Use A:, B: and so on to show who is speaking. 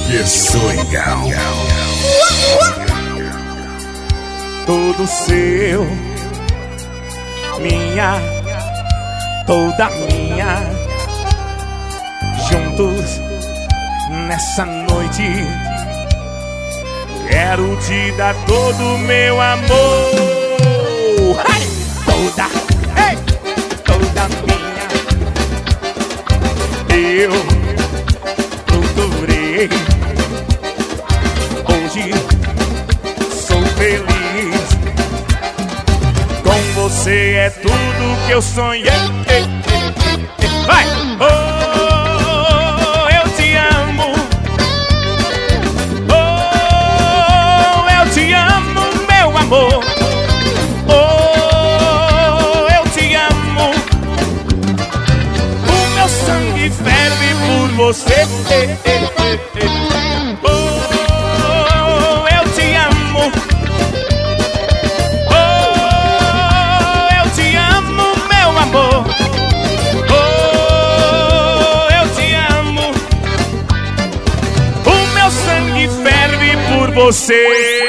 A: Peçonha.
B: Todo seu, minha, toda minha, juntos nessa noite. Quero te dar todo o meu amor. Hey! Toda, hey! Toda minha. Eu procurei. Hoje sou feliz. Com você é tudo que eu sonhei. Vai! Oh, eu te amo. Oh, eu te amo, meu amor. Oh, eu te amo. O meu sangue ferve por você. Oh, eu te amo. Oh, eu te amo, meu amor. Oh, eu te amo. O meu sangue ferve por você.